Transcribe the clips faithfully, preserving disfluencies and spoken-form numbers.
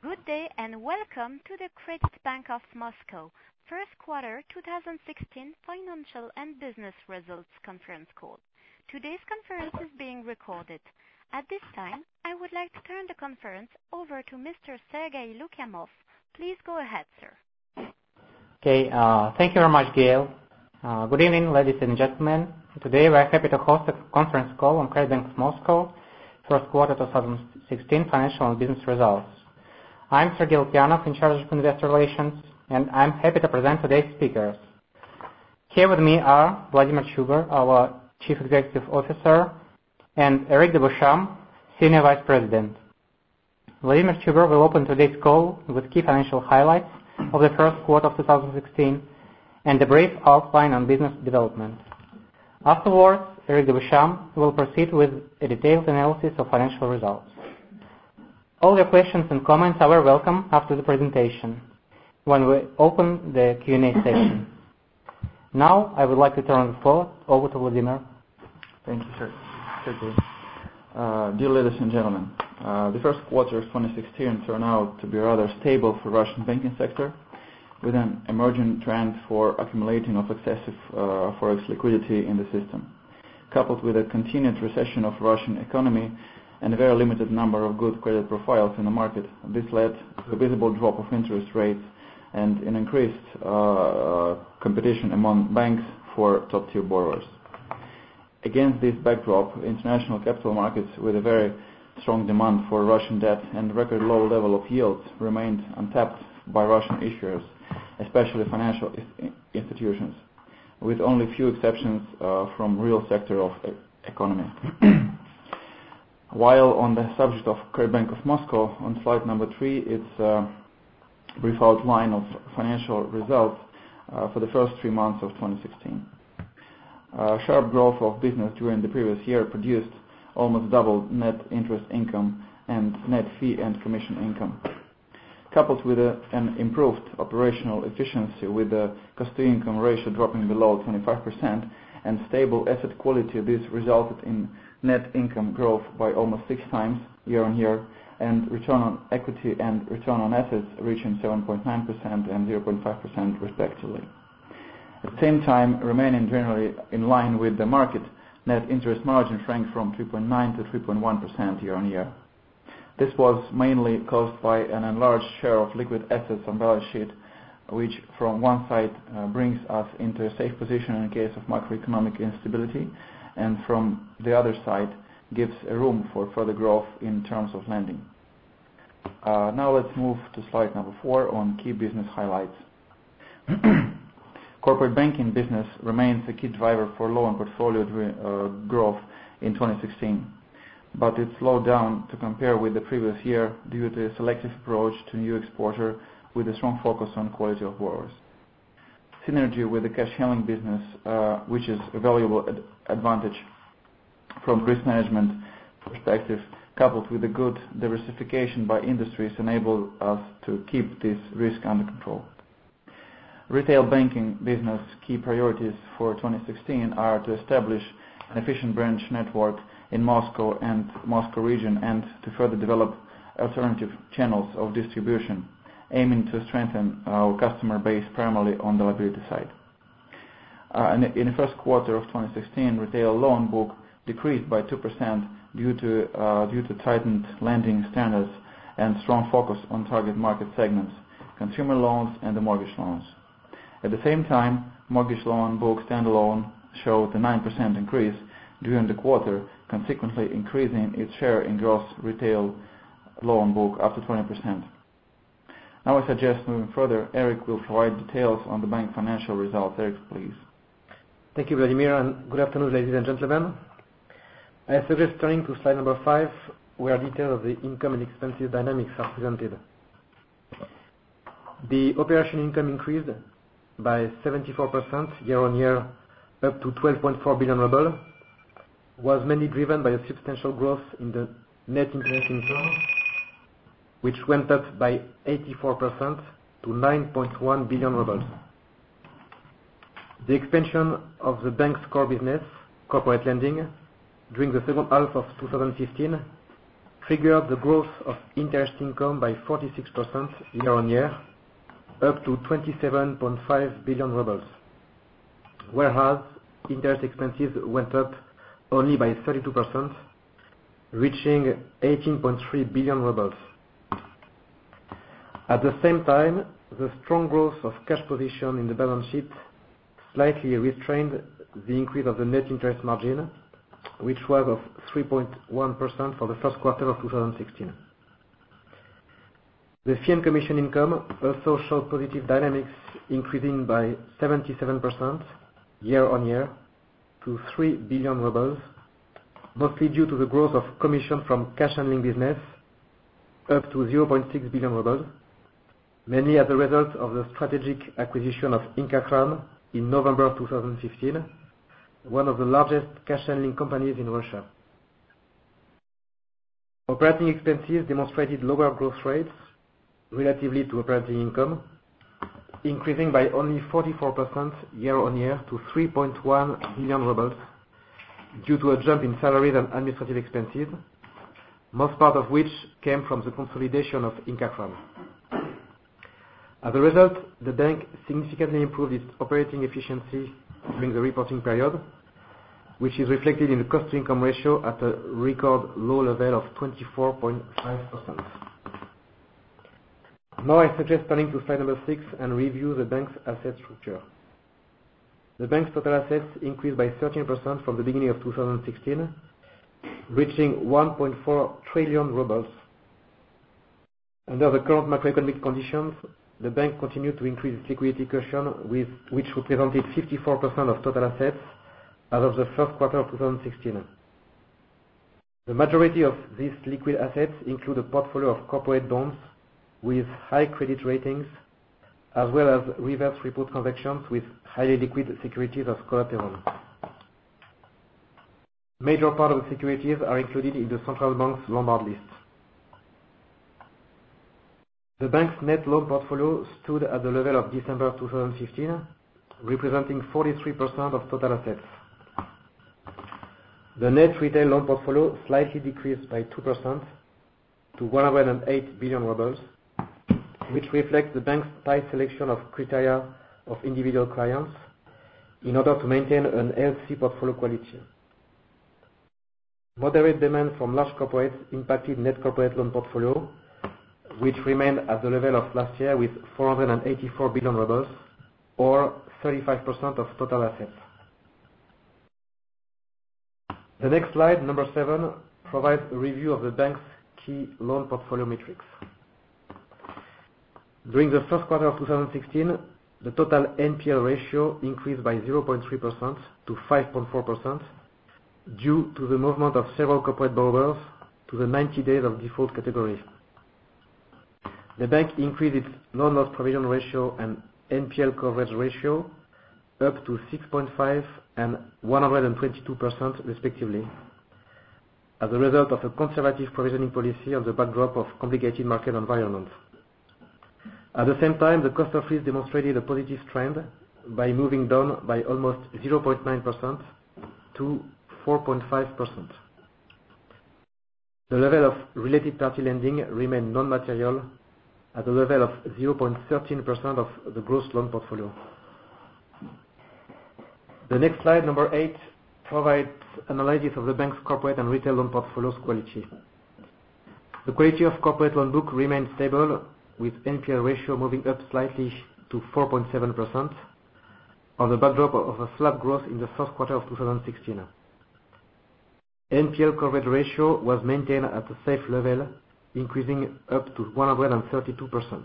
Good day and welcome to the Credit Bank of Moscow first quarter two thousand sixteen financial and business results conference call. Today's conference is being recorded. At this time, I would like to turn the conference over to Mister Sergei Lukiamov. Please go ahead, sir. Okay, uh, thank you very much, Gail. Uh, good evening, ladies and gentlemen. Today we are happy to host a conference call on Credit Bank of Moscow first quarter two thousand sixteen financial and business results. I'm Sergei Lukianov, in charge of investor relations, and I'm happy to present today's speakers. Here with me are Vladimir Chuber, our Chief Executive Officer, and Eric de Beauchamp, Senior Vice President. Vladimir Chuber will open today's call with key financial highlights of the first quarter of two thousand sixteen and a brief outline on business development. Afterwards, Eric de Beauchamp will proceed with a detailed analysis of financial results. All your questions and comments are very welcome after the presentation, when we open the Q and A section. Now, I would like to turn the floor over to Vladimir. Thank you, sir. Sergei. Uh, dear ladies and gentlemen, uh, the first quarter of twenty sixteen turned out to be rather stable for Russian banking sector, with an emerging trend for accumulating of excessive uh, forex liquidity in the system, coupled with a continued recession of Russian economy and a very limited number of good credit profiles in the market. This led to a visible drop of interest rates and an increased uh, competition among banks for top-tier borrowers. Against this backdrop, international capital markets with a very strong demand for Russian debt and record low level of yields remained untapped by Russian issuers, especially financial institutions, with only few exceptions uh, from real sector of e- economy. While on the subject of Credit Bank of Moscow, on slide number three, it's a brief outline of financial results uh, for the first three months of twenty sixteen. Uh, sharp growth of business during the previous year produced almost double net interest income and net fee and commission income. Coupled with a, an improved operational efficiency with the cost-to-income ratio dropping below twenty-five percent and stable asset quality, this resulted in net income growth by almost six times year-on-year, and return on equity and return on assets reaching seven point nine percent and zero point five percent respectively. At the same time, remaining generally in line with the market, net interest margin shrank from three point nine to three point one percent year-on-year. This was mainly caused by an enlarged share of liquid assets on balance sheet, which from one side uh, brings us into a safe position in case of macroeconomic instability, and from the other side gives a room for further growth in terms of lending. Uh, now let's move to slide number four on key business highlights. Corporate banking business remains a key driver for loan portfolio uh, growth in twenty sixteen, but it slowed down to compare with the previous year due to a selective approach to new exposure with a strong focus on quality of borrowers. Synergy with the cash handling business, uh, which is a valuable ad- advantage from risk management perspective, coupled with a good diversification by industries, enable us to keep this risk under control. Retail banking business key priorities for twenty sixteen are to establish an efficient branch network in Moscow and Moscow region and to further develop alternative channels of distribution, aiming to strengthen our customer base primarily on the liability side. Uh, in, in the first quarter of twenty sixteen, retail loan book decreased by two percent due to uh, due to tightened lending standards and strong focus on target market segments, consumer loans and the mortgage loans. At the same time, mortgage loan book standalone showed a nine percent increase during the quarter, consequently increasing its share in gross retail loan book up to twenty percent. Now I suggest moving further, Eric will provide details on the bank financial results. Eric, please. Thank you, Vladimir, and good afternoon, ladies and gentlemen. I suggest turning to slide number five, where details of the income and expenses dynamics are presented. The operation income increased by seventy-four percent year-on-year up to twelve point four billion ruble, was mainly driven by a substantial growth in the net interest income, which went up by eighty-four percent to nine point one billion rubles. The expansion of the bank's core business, corporate lending, during the second half of two thousand fifteen triggered the growth of interest income by forty-six percent year-on-year, up to twenty-seven point five billion rubles, whereas interest expenses went up only by thirty-two percent, reaching eighteen point three billion rubles. At the same time, the strong growth of cash position in the balance sheet slightly restrained the increase of the net interest margin, which was of three point one percent for the first quarter of two thousand sixteen. The fee and commission income also showed positive dynamics, increasing by seventy-seven percent year-on-year to three billion rubles, mostly due to the growth of commission from cash handling business, up to zero point six billion rubles, mainly as a result of the strategic acquisition of InkaKran in November two thousand fifteen, one of the largest cash handling companies in Russia. Operating expenses demonstrated lower growth rates relatively to operating income, increasing by only forty-four percent year-on-year to three point one billion rubles, due to a jump in salaries and administrative expenses, most part of which came from the consolidation of InkaKran. As a result, the bank significantly improved its operating efficiency during the reporting period, which is reflected in the cost-to-income ratio at a record low level of twenty-four point five percent. Now I suggest turning to slide number six and review the bank's asset structure. The bank's total assets increased by thirteen percent from the beginning of two thousand sixteen, reaching one point four trillion rubles. Under the current macroeconomic conditions, the bank continued to increase its liquidity cushion, with, which represented fifty-four percent of total assets as of the first quarter of two thousand sixteen. The majority of these liquid assets include a portfolio of corporate bonds with high credit ratings, as well as reverse repo transactions with highly liquid securities as collateral. Major part of the securities are included in the central bank's Lombard list. The bank's net loan portfolio stood at the level of December two thousand fifteen, representing forty-three percent of total assets. The net retail loan portfolio slightly decreased by two percent to one hundred eight billion rubles, which reflects the bank's tight selection of criteria of individual clients in order to maintain an healthy portfolio quality. Moderate demand from large corporates impacted net corporate loan portfolio, which remained at the level of last year with four hundred eighty-four billion rubles, or thirty-five percent of total assets. The next slide, number seven, provides a review of the bank's key loan portfolio metrics. During the first quarter of two thousand sixteen, the total N P L ratio increased by zero point three percent to five point four percent due to the movement of several corporate borrowers to the ninety days of default category. The bank increased its loan loss provision ratio and N P L coverage ratio up to six point five and one hundred twenty-two percent respectively, as a result of a conservative provisioning policy on the backdrop of complicated market environment. At the same time, the cost of risk demonstrated a positive trend by moving down by almost zero point nine percent to four point five percent. The level of related party lending remained non-material at the level of zero point one three percent of the gross loan portfolio. The next slide, number eight, provides analysis of the bank's corporate and retail loan portfolio's quality. The quality of corporate loan book remained stable, with N P L ratio moving up slightly to four point seven percent on the backdrop of a flat growth in the first quarter of two thousand sixteen. N P L coverage ratio was maintained at a safe level, increasing up to one hundred thirty-two percent.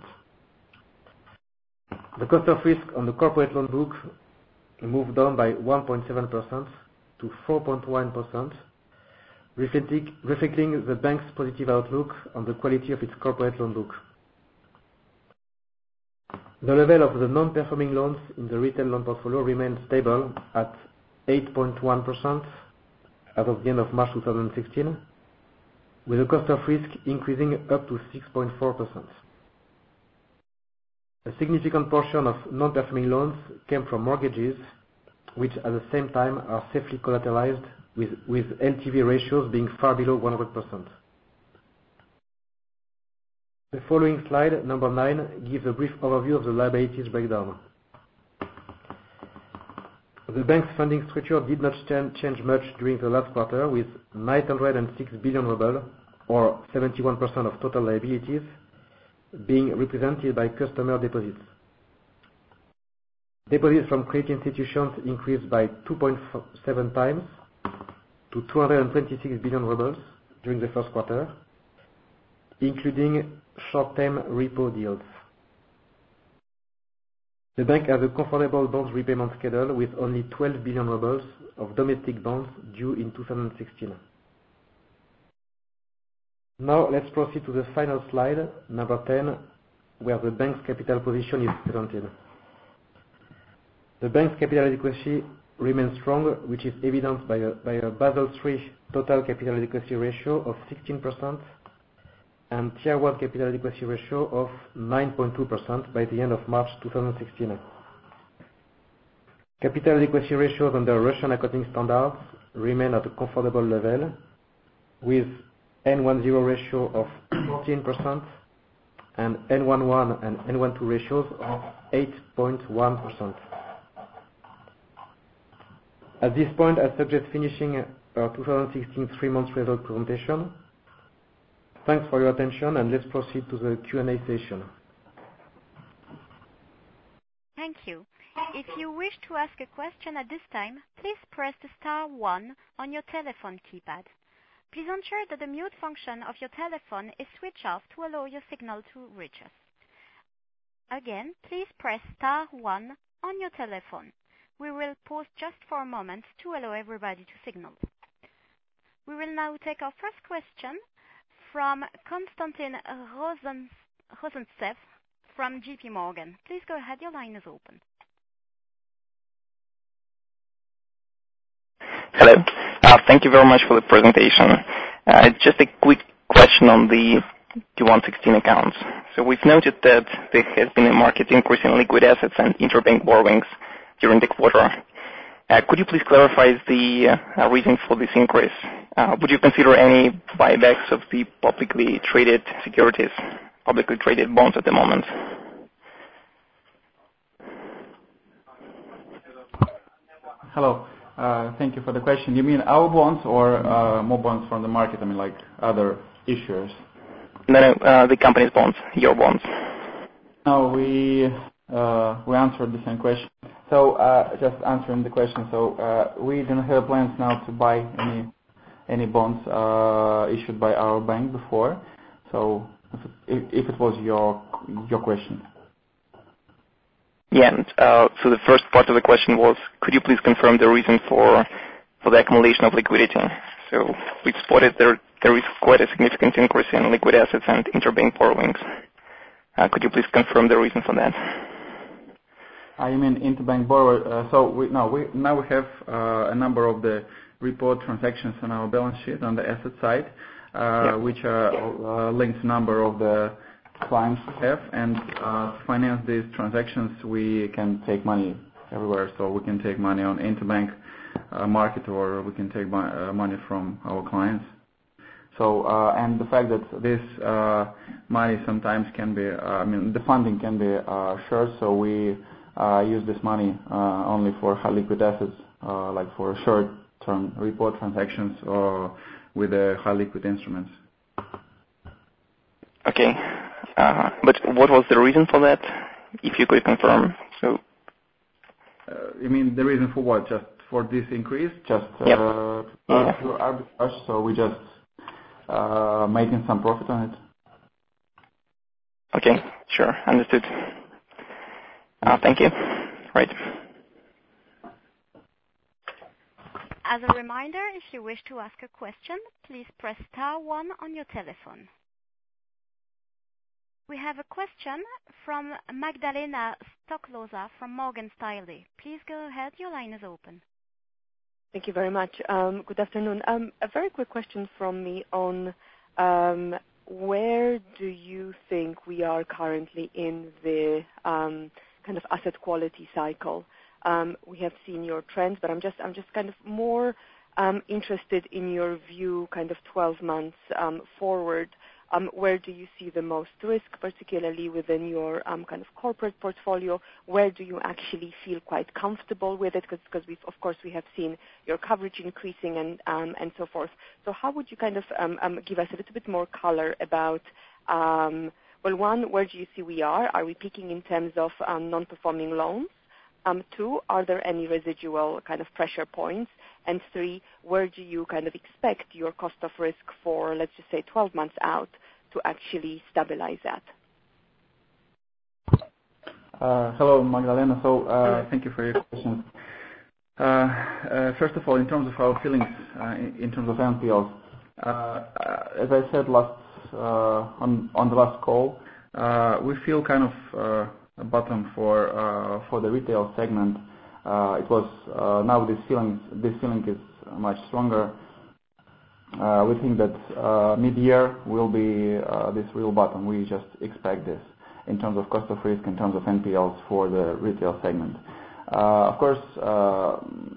The cost of risk on the corporate loan book moved down by one point seven percent to four point one percent, reflecting, reflecting the bank's positive outlook on the quality of its corporate loan book. The level of the non-performing loans in the retail loan portfolio remained stable at eight point one percent as of the end of March two thousand sixteen, with the cost of risk increasing up to six point four percent. A significant portion of non-performing loans came from mortgages, which at the same time are safely collateralized, with, with L T V ratios being far below one hundred percent. The following slide, number nine, gives a brief overview of the liabilities breakdown. The bank's funding structure did not change much during the last quarter, with nine hundred six billion rubles, or seventy-one percent of total liabilities, being represented by customer deposits. Deposits from credit institutions increased by two point seven times to two hundred twenty-six billion rubles during the first quarter, including short-term repo deals. The bank has a comfortable bonds repayment schedule with only twelve billion rubles of domestic bonds due in two thousand sixteen. Now let's proceed to the final slide, number ten, where the bank's capital position is presented. The bank's capital adequacy remains strong, which is evidenced by a, by a Basel three total capital adequacy ratio of sixteen percent and Tier one capital adequacy ratio of nine point two percent by the end of March two thousand sixteen. Capital adequacy ratios under Russian accounting standards remain at a comfortable level, with N ten ratio of fourteen percent and N eleven and N twelve ratios of eight point one percent. At this point, I suggest finishing our two thousand sixteen three-month result presentation. Thanks for your attention, and let's proceed to the Q and A session. Thank you. If you wish to ask a question at this time, please press the star one on your telephone keypad. Please ensure that the mute function of your telephone is switched off to allow your signal to reach us. Again, please press star one on your telephone. We will pause just for a moment to allow everybody to signal. We will now take our first question from Konstantin Rozantsev from J P Morgan. Please go ahead, your line is open. Hello. Uh, thank you very much for the presentation. Uh, just a quick question on the Q one sixteen accounts. So we've noted that there has been a market increase in liquid assets and interbank borrowings during the quarter. Uh, could you please clarify the uh, reason for this increase? Uh, would you consider any buybacks of the publicly traded securities, publicly traded bonds at the moment? Hello. Uh, thank you for the question. You mean our bonds or uh, more bonds from the market? I mean, like other issuers? No, no, uh, the company's bonds, your bonds. No, we uh, we answered the same question. So uh, just answering the question. So uh, we don't have plans now to buy any any bonds uh, issued by our bank before. So if it, if it was your your question. Yeah. And, uh, so the first part of the question was, could you please confirm the reason for for the accumulation of liquidity? So we spotted there there is quite a significant increase in liquid assets and interbank borrowings. Uh, could you please confirm the reason for that? I mean interbank borrower. Uh, so we no we now we have uh, a number of the report transactions on our balance sheet on the asset side, uh, yeah. which are uh, linked number of the clients we have, and uh, to finance these transactions we can take money everywhere. So we can take money on interbank uh, market, or we can take uh, money from our clients. So uh, and the fact that this uh, money sometimes can be, uh, I mean the funding can be uh, shared, so we uh, use this money uh, only for high liquid assets, uh, like for short-term report transactions or with the high liquid instruments. Okay. Uh, but what was the reason for that, if you could confirm? So, uh, you mean the reason for what? Just for this increase? Just yep. uh, yeah. arbitrage, so we just uh, making some profit on it. Okay, sure, understood. Uh, thank you. Right. As a reminder, if you wish to ask a question, please press star one on your telephone. We have a question from Magdalena Stoklosa from Morgan Stanley. Please go ahead, your line is open. Thank you very much. Um, good afternoon. Um, a very quick question from me on um, where do you think we are currently in the um, kind of asset quality cycle? Um, we have seen your trends, but I'm just I'm just kind of more um, interested in your view, kind of twelve months um, forward. Um, where do you see the most risk, particularly within your um, kind of corporate portfolio? Where do you actually feel quite comfortable with it? Because we've, of course, we have seen your coverage increasing and um, and so forth. So how would you kind of um, um, give us a little bit more color about, um, well, one, where do you see we are? Are we peaking in terms of um, non-performing loans? Um, two, are there any residual kind of pressure points? And three, where do you kind of expect your cost of risk for, let's just say, twelve months out to actually stabilize that? Uh, hello, Magdalena. So uh, thank you for your questions. Uh, uh, first of all, in terms of our feelings uh, in, in terms of N P Ls, uh, uh, as I said last uh, on on the last call, uh, we feel kind of uh, a bottom for uh, for the retail segment. Uh, it was uh, now this feeling this feeling is much stronger. Uh, we think that uh, mid-year will be uh, this real bottom. We just expect this in terms of cost of risk, in terms of N P Ls for the retail segment. Uh, of course, uh,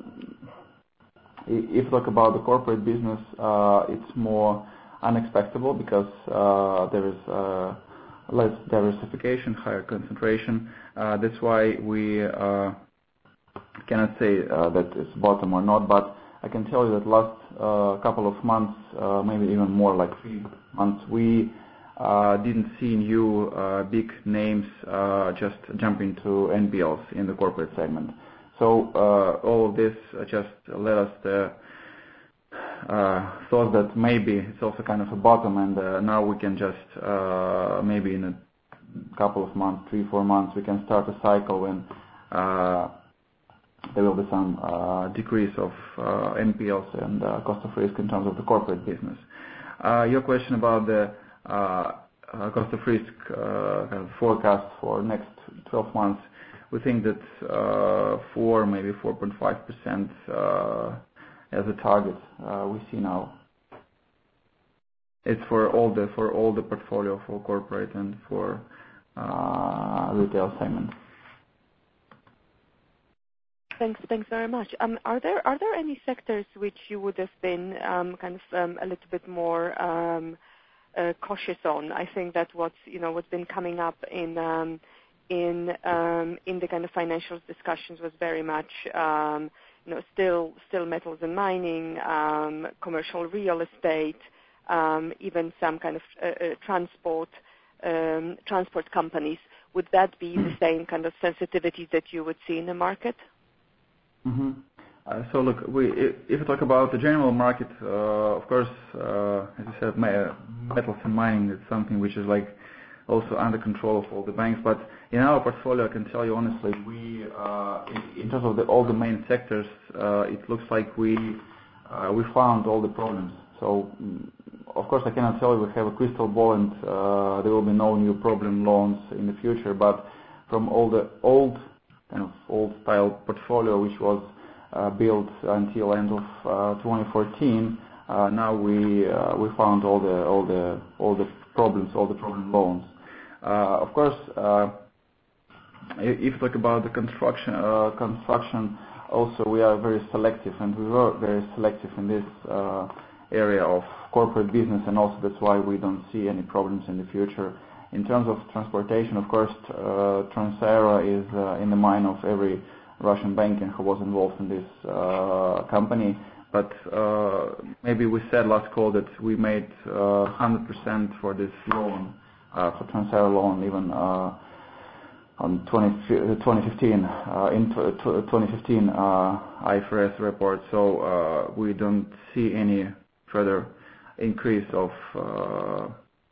if you talk about the corporate business, uh, it's more unexpected because uh, there is uh, less diversification, higher concentration. Uh, that's why we uh, cannot say uh, that it's bottom or not, but I can tell you that last uh, couple of months, uh, maybe even more like three months, we uh, didn't see new uh, big names uh, just jump into N P Ls in the corporate segment. So uh, all of this just led us to uh, thought that maybe it's also kind of a bottom, and uh, now we can just uh, maybe in a couple of months, three, four months, we can start a cycle when uh, there will be some uh, decrease of uh, N P Ls and uh, cost of risk in terms of the corporate business. Uh, your question about the uh, uh, cost of risk uh, kind of forecast for next twelve months, we think that uh, four, maybe four point five percent uh, as a target uh, we see now. It's for all the for all the portfolio for corporate and for uh, retail segment. Thanks. Thanks very much. Um, are there are there any sectors which you would have been um, kind of um, a little bit more um, uh, cautious on? I think that what's you know what's been coming up in um, in um, in the kind of financial discussions was very much um, you know still still metals and mining, um, commercial real estate, um, even some kind of uh, uh, transport um, transport companies. Would that be the same kind of sensitivity that you would see in the market? Mm-hmm. Uh, so look, we, if you talk about the general market, uh, of course, uh, as you said, metals and mining is something which is like also under control of all the banks. But in our portfolio, I can tell you honestly, we, uh, in, in terms of the, all the main sectors, uh, it looks like we uh, we found all the problems. So, of course, I cannot tell you we have a crystal ball and uh, there will be no new problem loans in the future. But from all the old kind of old style portfolio which was uh, built until end of uh, twenty fourteen, uh, now we uh, we found all the all the all the problems, all the problem loans. Uh, of course, uh, if you talk about the construction uh, construction, also we are very selective, and we were very selective in this uh, area of corporate business, and also that's why we don't see any problems in the future. In terms of transportation, of course, uh, Transaero is uh, in the mind of every Russian banker who was involved in this uh, company. But uh, maybe we said last call that we made uh, one hundred percent for this loan, uh, for Transaero loan, even uh, on twenty fifteen, uh, in twenty fifteen uh, I F R S report. So uh, we don't see any further increase of uh,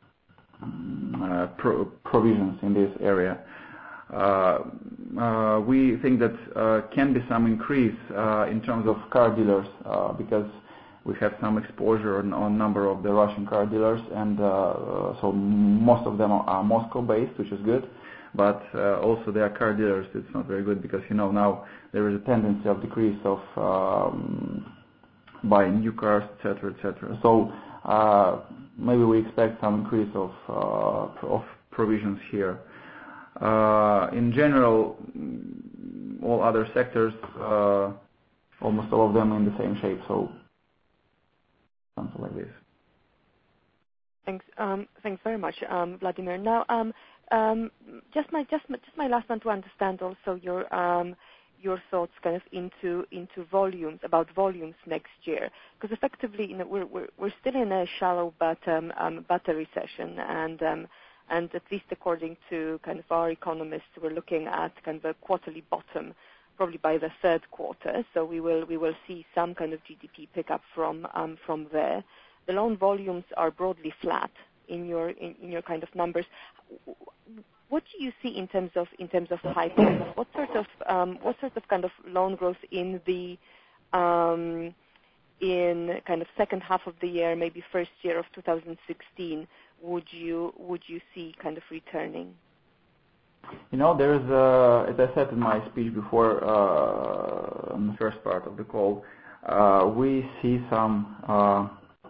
Uh, pro provisions in this area. Uh, uh, we think that uh, can be some increase uh, in terms of car dealers uh, because we have some exposure on, on number of the Russian car dealers, and uh, so most of them are Moscow-based, which is good. But uh, also their car dealers, it's not very good because you know now there is a tendency of decrease of um, buying new cars, et cetera, et cetera. So. Uh, maybe we expect some increase of uh, of provisions here. Uh, in general, all other sectors, uh, almost all of them in the same shape, so something like this. Thanks. Um, thanks very much, um, Vladimir. Now, um, um, just my just my, just my last one to understand also your um, your thoughts kind of into into volumes about volumes next year, because effectively, you know, we're we're we're still in a shallow but um, um, but a recession, and um, and at least according to kind of our economists, we're looking at kind of a quarterly bottom, probably by the third quarter. So we will we will see some kind of G D P pickup from um, from there. The loan volumes are broadly flat in your in, in your kind of numbers. What do you see in terms of in terms of pipelines? What sort of um, what sort of kind of loan growth in the um, in kind of second half of the year, maybe first year of two thousand sixteen, would you would you see kind of returning? You know, there is, uh, as I said in my speech before, uh, on the first part of the call, uh, we see some uh,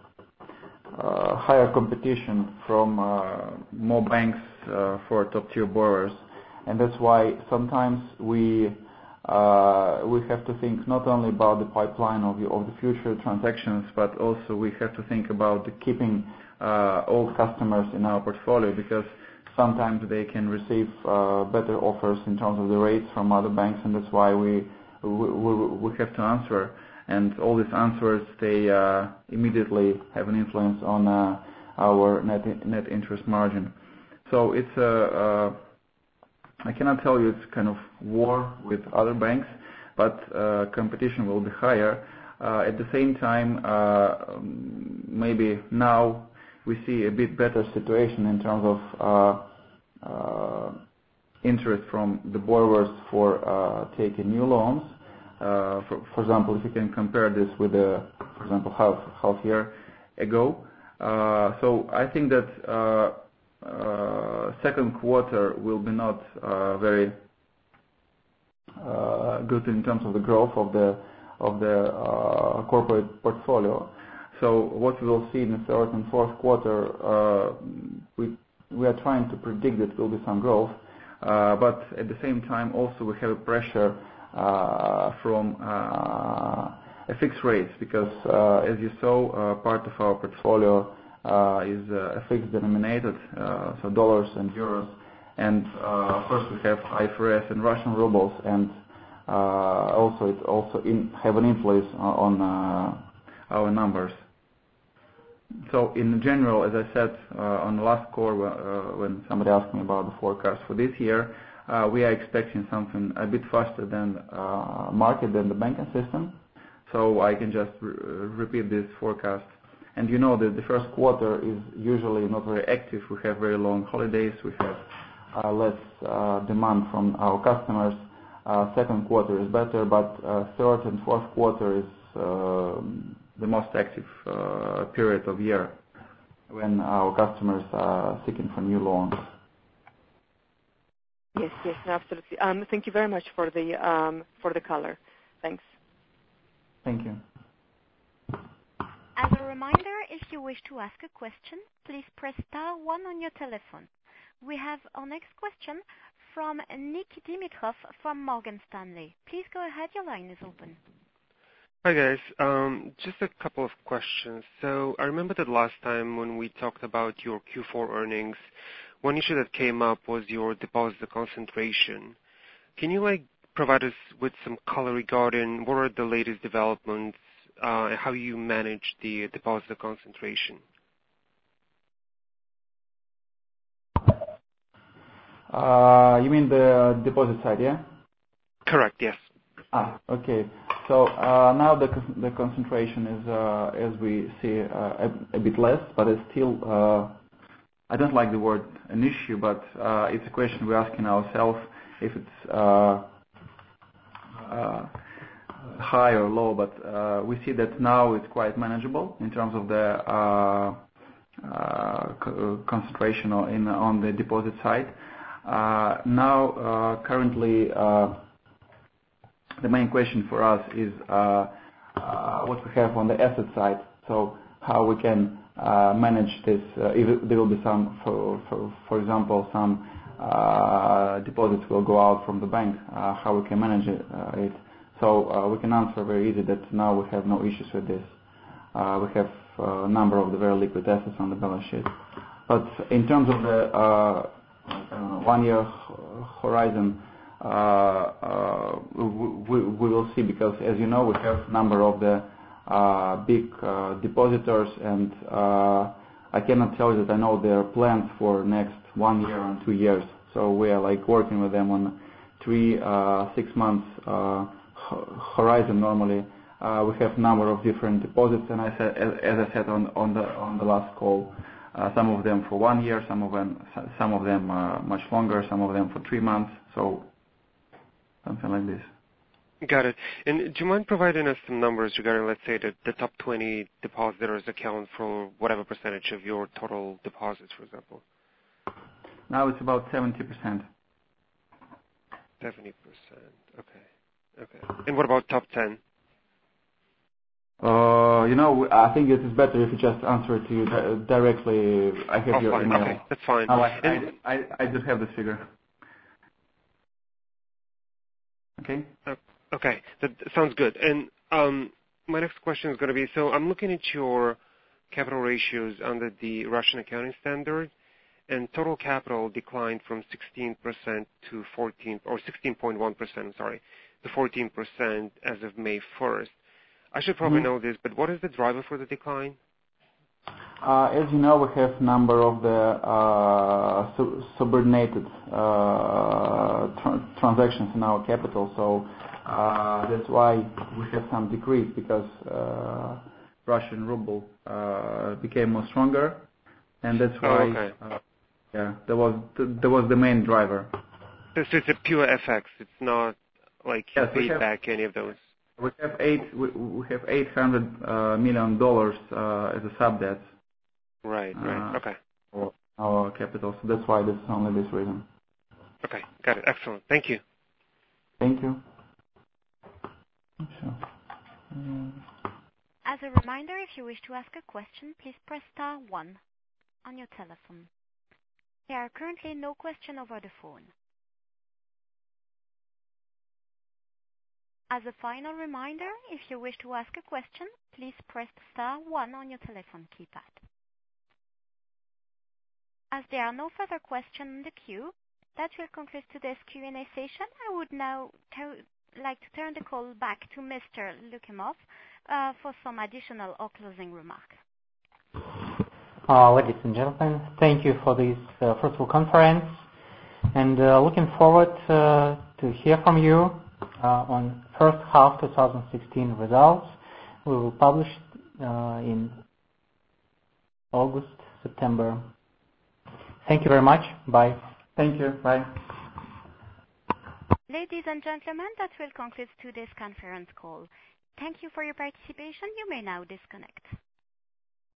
uh, higher competition from uh, more banks uh, for top-tier borrowers, and that's why sometimes we uh, we have to think not only about the pipeline of the, of the future transactions, but also we have to think about the keeping uh, all customers in our portfolio, because sometimes they can receive uh, better offers in terms of the rates from other banks, and that's why we we, we have to answer. And all these answers, they uh, immediately have an influence on uh, our net net interest margin. So it's a uh, I cannot tell you it's kind of war with other banks, but uh, competition will be higher. Uh, at the same time, uh, maybe now we see a bit better situation in terms of uh, uh, interest from the borrowers for uh, taking new loans. Uh, for, for example, if you can compare this with, uh, for example, half half year ago. Uh, so I think that uh, uh, second quarter will be not uh, very uh, good in terms of the growth of the of the uh, corporate portfolio. So what we will see in the third and fourth quarter, uh, we we are trying to predict that there will be some growth, uh, but at the same time also we have a pressure uh, from uh, a fixed rates, because uh, as you saw, uh, part of our portfolio uh, is uh, fixed denominated, uh, so dollars and euros, and uh, of course we have I F R S and Russian rubles, and uh, also it also in, have an influence on uh, our numbers. So in general, as I said uh, on the last call, uh, when somebody asked me about the forecast for this year, uh, we are expecting something a bit faster than uh, market, than the banking system. So I can just re repeat this forecast. And you know that the first quarter is usually not very active. We have very long holidays. We have uh, less uh, demand from our customers. Uh, second quarter is better, but uh, third and fourth quarter is uh, the most active uh, period of year when our customers are seeking for new loans. Yes, yes, no, absolutely. Um, thank you very much for the um, for the color. Thanks. Thank you. As a reminder, if you wish to ask a question, please press star one on your telephone. We have our next question from Nick Dimitrov from Morgan Stanley. Please go ahead, your line is open. Hi guys, um, just a couple of questions. So I remember that last time when we talked about your Q four earnings, one issue that came up was your deposit concentration. Can you like provide us with some color regarding what are the latest developments uh, and how you manage the deposit concentration? Uh, you mean the deposit side, yeah? Correct, yes. Ah, okay. So uh, now the the concentration is, uh, as we see, uh, a, a bit less, but it's still, uh, I don't like the word an issue, but uh, it's a question we're asking ourselves if it's uh, uh, high or low, but uh, we see that now it's quite manageable in terms of the uh, uh, co concentration in, on the deposit side. Uh, now, uh, currently, uh, the main question for us is uh, uh, what we have on the asset side. So how we can uh, manage this. Uh, if there will be some, for, for, for example, some uh, deposits will go out from the bank, uh, how we can manage it. Uh, it. So uh, we can answer very easy that now we have no issues with this. Uh, we have a number of the very liquid assets on the balance sheet. But in terms of the uh, one-year horizon, uh, uh, we, we will see, because as you know, we have a number of the uh, big uh, depositors, and uh, I cannot tell you that I know their plans for next one year and two years. So we are like working with them on three, uh, six months uh, horizon normally. Uh, we have a number of different deposits, and I said, as, as I said on, on the on the last call, uh, some of them for one year, some of them some of them uh, much longer, some of them for three months. So something like this. Got it. And do you mind providing us some numbers regarding, let's say, the, the top twenty depositors account for whatever percentage of your total deposits, for example? Now it's about seventy percent. seventy percent. Okay. Okay. And what about top ten? Uh, you know, I think it is better if you just answer it to you di- directly. I have oh, your fine. email. Okay, that's fine. No, I, and, I, I, I just have this figure. Okay? Okay, that sounds good. And um, my next question is going to be, so I'm looking at your capital ratios under the Russian accounting standard, and total capital declined from sixteen percent to fourteen, or sixteen point one percent, sorry, to fourteen percent as of May first. I should probably mm-hmm. know this, but what is the driver for the decline? Uh, as you know, we have a number of the uh, sub- subordinated uh, tra- transactions in our capital, so uh, that's why we have some decrease, because uh, Russian ruble uh, became more stronger, and that's why oh, okay. uh, yeah, that was th- that was the main driver. So it's a pure F X. It's not like you yes, paid have, back any of those. We have eight. We, we have eight hundred uh, million dollars uh, as a sub debt. Right. Right. Uh, okay. For our capital, so that's why that's only this reason. Okay. Got it. Excellent. Thank you. Thank you. Sure. As a reminder, if you wish to ask a question, please press star one on your telephone. There are currently no questions over the phone. As a final reminder, if you wish to ask a question, please press star one on your telephone keypad. As there are no further questions in the queue, that will conclude today's Q and A session. I would now t- like to turn the call back to Mister Lukimov uh, for some additional or closing remarks. Uh, ladies and gentlemen, thank you for this uh, fruitful conference, and uh, looking forward uh, to hear from you uh, on first half twenty sixteen results. We will publish uh, in August, September. Thank you very much. Bye. Thank you. Bye. Ladies and gentlemen, that will conclude today's conference call. Thank you for your participation. You may now disconnect.